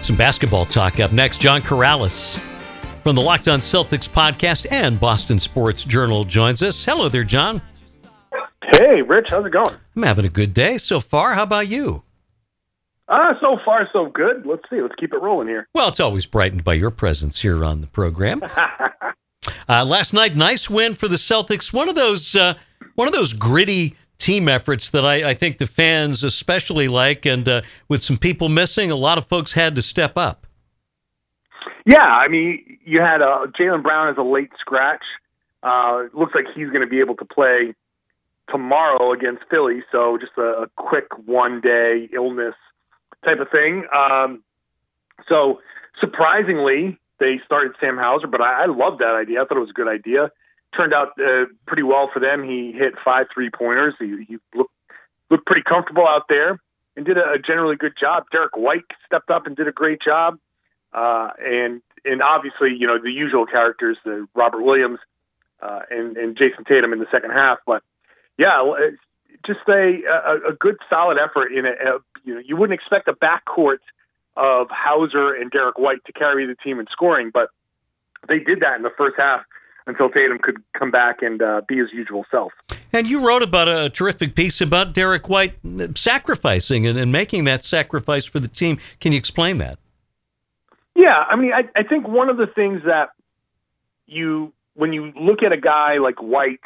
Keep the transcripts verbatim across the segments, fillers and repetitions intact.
Some basketball talk up next. John Corrales from the Locked On Celtics podcast and Boston Sports Journal joins us. Hello there, John. Hey, Rich. How's it going? I'm having a good day so far. How about you? Uh, so far, so good. Let's see. Let's keep it rolling here. Well, it's always brightened by your presence here on the program. uh, last night, nice win for the Celtics. One of those, uh, one of those gritty team efforts that I, I think the fans especially like, and uh, with some people missing, a lot of folks had to step up. Yeah, I mean, you had uh, Jaylen Brown as a late scratch. Uh, looks like he's going to be able to play tomorrow against Philly, so just a, a quick one-day illness type of thing. Um, so surprisingly, they started Sam Hauser, but I, I love that idea. I thought it was a good idea. Turned out uh, pretty well for them. He hit five three-pointers. He, he looked, looked pretty comfortable out there and did a, a generally good job. Derek White stepped up and did a great job. Uh, and and obviously, you know, the usual characters, the Robert Williams uh, and, and Jason Tatum in the second half. But, yeah, just a, a, a good, solid effort. In a, a you know, you wouldn't expect a backcourt of Hauser and Derek White to carry the team in scoring, but they did that in the first half until Tatum could come back and uh, be his usual self. And you wrote about a terrific piece about Derek White sacrificing and, and making that sacrifice for the team. Can you explain that? Yeah, I mean, I, I think one of the things that you, when you look at a guy like White,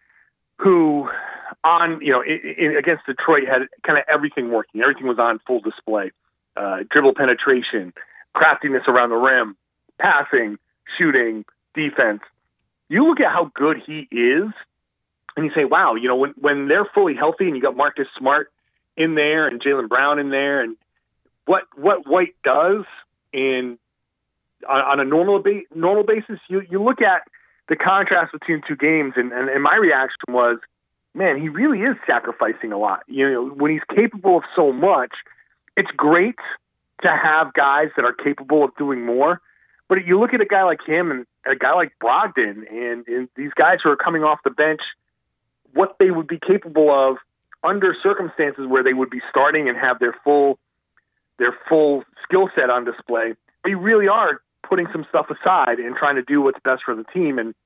who on, you know, in, in, against Detroit had kind of everything working. Everything was on full display. Uh, dribble penetration, craftiness around the rim, passing, shooting, defense. You look at how good he is, and you say, wow, you know, when, when they're fully healthy and you got Marcus Smart in there and Jaylen Brown in there, and what what White does in on, on a normal ba- normal basis, you, you look at the contrast between two games, and, and, and my reaction was, man, he really is sacrificing a lot. You know, when he's capable of so much, it's great to have guys that are capable of doing more. But you look at a guy like him and a guy like Brogdon and, and these guys who are coming off the bench, what they would be capable of under circumstances where they would be starting and have their full their full skill set on display. They really are putting some stuff aside and trying to do what's best for the team. And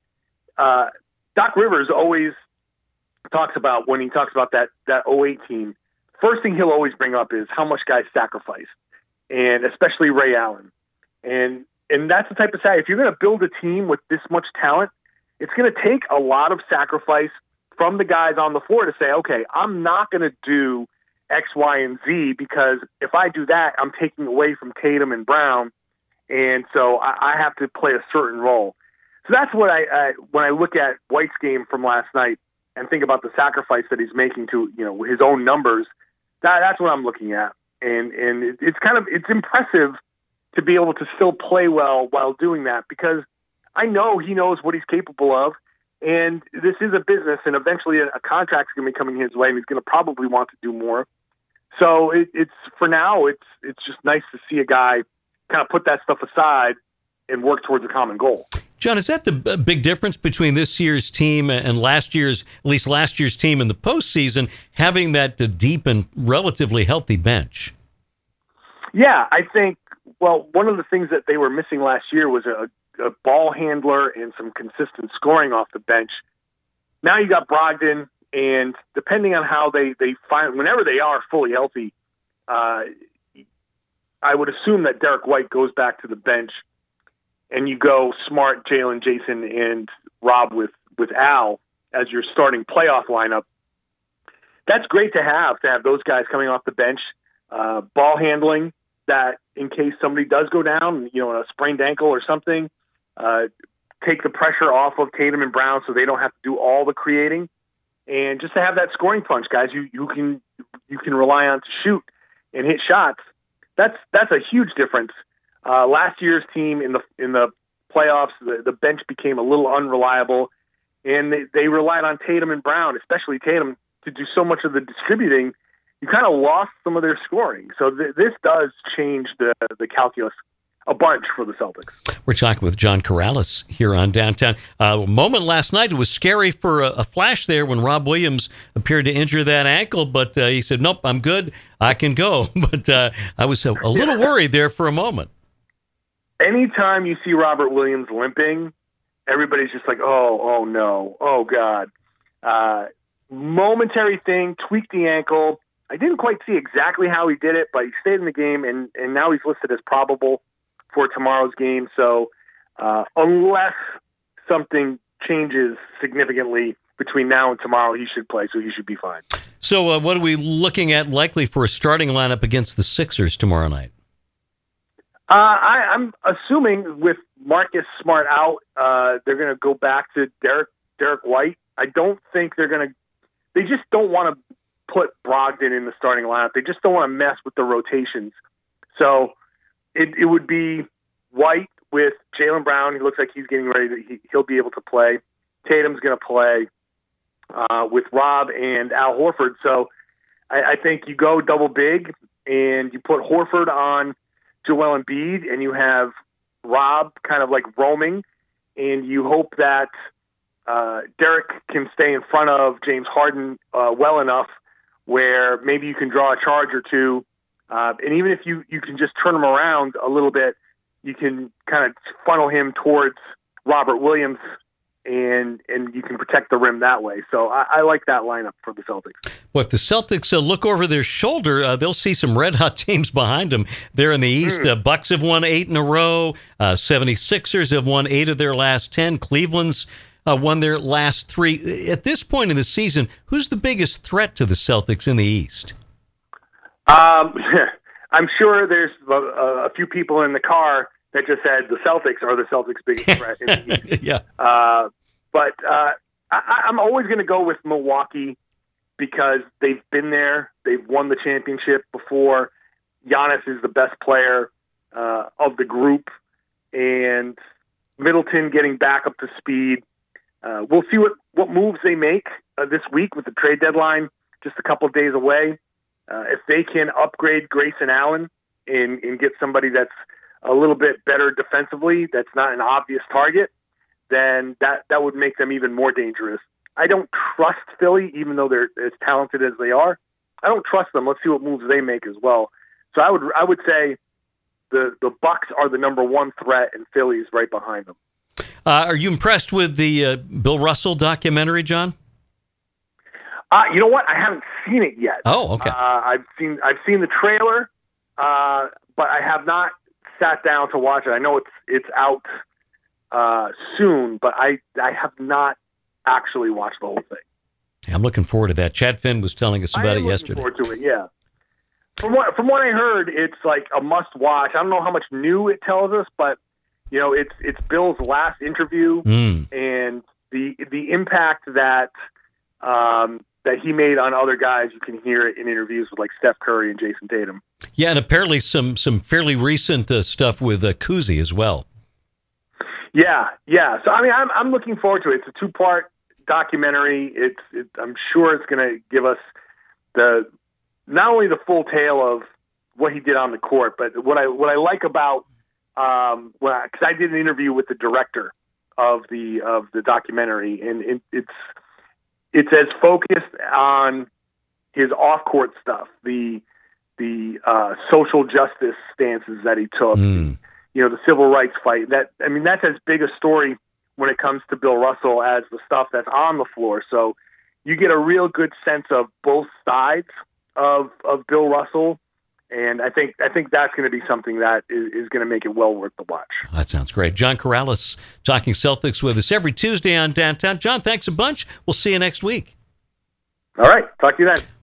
uh, Doc Rivers always talks about, when he talks about that that oh eight team, first thing he'll always bring up is how much guys sacrifice, and especially Ray Allen. And and that's the type of side. If you're going to build a team with this much talent, it's going to take a lot of sacrifice from the guys on the floor to say, okay, I'm not going to do X, Y, and Z, because if I do that, I'm taking away from Tatum and Brown, and so I, I have to play a certain role. So that's what I, I when I look at White's game from last night and think about the sacrifice that he's making to, you know, his own numbers. That, that's what I'm looking at, and and it, it's kind of it's impressive to be able to still play well while doing that, because I know he knows what he's capable of, and this is a business, and eventually a, a contract's going to be coming his way, and he's going to probably want to do more. So it, it's for now, it's it's just nice to see a guy kind of put that stuff aside and work towards a common goal. John, is that the big difference between this year's team and last year's, at least last year's team in the postseason, having that deep and relatively healthy bench? Yeah, I think, well, one of the things that they were missing last year was a, a ball handler and some consistent scoring off the bench. Now you got Brogdon, and depending on how they, they find, whenever they are fully healthy, uh, I would assume that Derek White goes back to the bench, and you go Smart, Jaylen, Jason, and Rob with, with Al as your starting playoff lineup. That's great to have, to have those guys coming off the bench, uh, ball handling, that in case somebody does go down, you know, a sprained ankle or something, uh, take the pressure off of Tatum and Brown so they don't have to do all the creating. And just to have that scoring punch, guys, you, you can you can rely on to shoot and hit shots. That's that's a huge difference. Uh, last year's team in the in the playoffs, the, the bench became a little unreliable, and they, they relied on Tatum and Brown, especially Tatum, to do so much of the distributing. You kind of lost some of their scoring. So th- this does change the the calculus, a bunch for the Celtics. We're talking with John Karalis here on Downtown. Uh, a moment last night, it was scary for a, a flash there when Rob Williams appeared to injure that ankle, but uh, he said, nope, I'm good, I can go. But uh, I was a, a little worried there for a moment. Anytime you see Robert Williams limping, everybody's just like, oh, oh no, oh God. Uh, momentary thing, tweaked the ankle. I didn't quite see exactly how he did it, but he stayed in the game, and, and now he's listed as probable for tomorrow's game. So uh, unless something changes significantly between now and tomorrow, he should play, so he should be fine. So uh, what are we looking at likely for a starting lineup against the Sixers tomorrow night? Uh, I, I'm assuming with Marcus Smart out, uh, they're going to go back to Derek Derek White. I don't think they're going to – they just don't want to put Brogdon in the starting lineup. They just don't want to mess with the rotations. So it, it would be White with Jaylen Brown. He looks like he's getting ready to he, – he'll be able to play. Tatum's going to play uh, with Rob and Al Horford. So I, I think you go double big and you put Horford on Joel Embiid and you have Rob kind of like roaming, and you hope that uh, Derek can stay in front of James Harden uh, well enough where maybe you can draw a charge or two. Uh, and even if you, you can just turn him around a little bit, you can kind of funnel him towards Robert Williams, and and you can protect the rim that way. So I, I like that lineup for the Celtics. Well, if the Celtics uh, look over their shoulder, uh, they'll see some red-hot teams behind them. They're in the East. Mm. Uh, Bucks have won eight in a row. Uh, seventy-sixers have won eight of their last ten. Cleveland's uh, won their last three. At this point in the season, who's the biggest threat to the Celtics in the East? Um, I'm sure there's a, a few people in the car that just said the Celtics are the Celtics' biggest threat in the East. Yeah. Uh, but uh, I, I'm always going to go with Milwaukee because they've been there. They've won the championship before. Giannis is the best player uh, of the group. And Middleton getting back up to speed. Uh, we'll see what, what moves they make uh, this week with the trade deadline just a couple of days away. Uh, if they can upgrade Grayson Allen and, and get somebody that's a little bit better defensively, that's not an obvious target, then that, that would make them even more dangerous. I don't trust Philly, even though they're as talented as they are. I don't trust them. Let's see what moves they make as well. So I would I would say the the Bucks are the number one threat, and Philly's right behind them. Uh, are you impressed with the uh, Bill Russell documentary, John? Uh, you know what? I haven't seen it yet. Oh, okay. Uh, I've seen I've seen the trailer, uh, but I have not sat down to watch it. I know it's it's out uh, soon, but I I have not actually watched the whole thing. I'm looking forward to that. Chad Finn was telling us about I am it yesterday. Looking forward to it, yeah. From what from what I heard, it's like a must watch. I don't know how much new it tells us, but you know, it's it's Bill's last interview, mm. and the the impact that um, that he made on other guys. You can hear it in interviews with like Steph Curry and Jason Tatum. Yeah, and apparently some some fairly recent uh, stuff with uh, Kuzi as well. Yeah, yeah. So I mean, I'm I'm looking forward to it. It's a two part documentary. It's it, I'm sure it's going to give us the not only the full tale of what he did on the court, but what I what I like about um, because I did an interview with the director of the of the documentary, and it, it's it's as focused on his off court stuff, the the uh, social justice stances that he took, mm. you know, the civil rights fight. That I mean, that's as big a story when it comes to Bill Russell as the stuff that's on the floor. So you get a real good sense of both sides of of Bill Russell, and I think I think that's going to be something that is, is going to make it well worth the watch. That sounds great. John Karalis talking Celtics with us every Tuesday on Downtown. John, thanks a bunch. We'll see you next week. All right. Talk to you then.